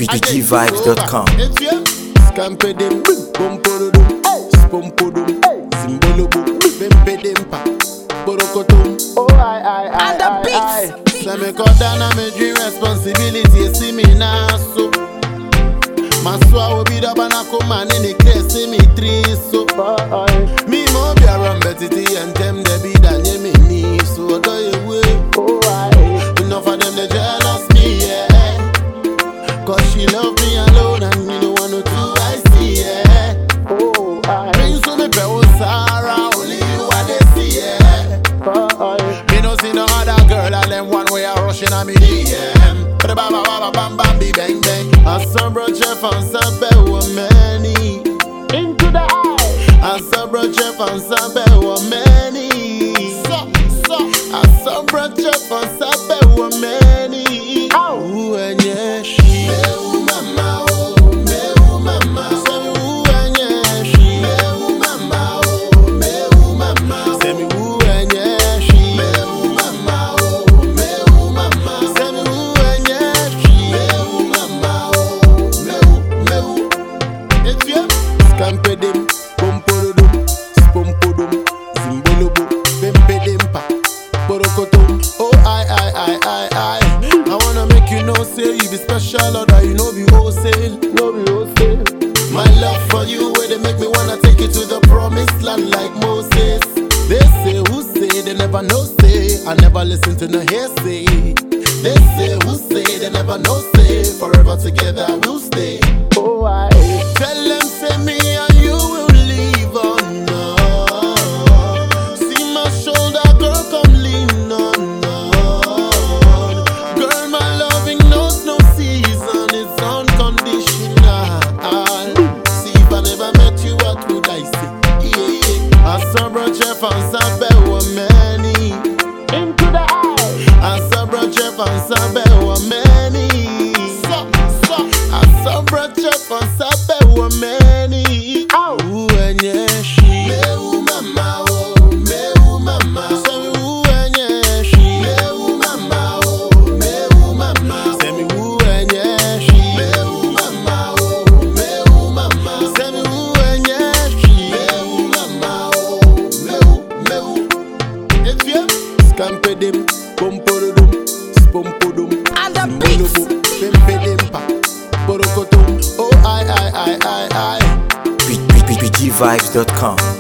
BGVibes.com. Scampedem, Pompodum, Spompodum, Simbolobum, Bempedempa, Borokotum. And the beats. So me cut down on my dream responsibility. See me now, so my soul will be the banana man in the case. See me three, so me more be around Betty and them they be that you me need. So go your way. Enough of them they jealous me, yeah. Cause she love me alone and me no want no two I see, yeah. Bring so me bro Sarah, only you I they see, yeah. Me no see no other girl and them one way are rushing on me DM. But ba ba ba bam bam be bang bang. I saw bro Jeff and Sabe were many. Into the eye. I saw bro Jeff and Sabe were many. I saw bro Jeff and Sabe were many. Ooh and yeah she. Me mama oh, me mama. Say me ooh and yeah she. Me mama oh, me mama. Say me ooh and yeah she. Me mama oh, me mama. Say me ooh and yeah she. Me mama oh, me. It's you. Scampedem, Pompodum, Spompodum, Zimbolobo, Bempedempa, Borokotum. Oh I wanna make you know say you be special or that you know be wholesale. My love for you where they make me wanna take you to the promised land like Moses. They say who say they never know say. I never listen to no hearsay. They say who say they never know say. Forever together we'll stay. Tell them say me and you will live on. See my shoulder girl come lean on. Girl my loving knows no season. It's unconditional. See if I never met you what would I say? Yeah. I saw bro Jeff and Sabe were many. Into the eye. I saw bro Jeff and Sabe were many. I saw bro Jeff and Sabe were many. Ooh and yeah she. Me mama oh, me mama. Say me ooh and yeah she. Me mama oh, me mama. Say me ooh and yeah she. Me mama oh, me mama. Say me ooh and yeah she. Me mama oh, me. It's you. Scampedem, Pompodum, Spompodum, And the beats. Bempedempa, Borokotum. Oh I. BGVibes.com.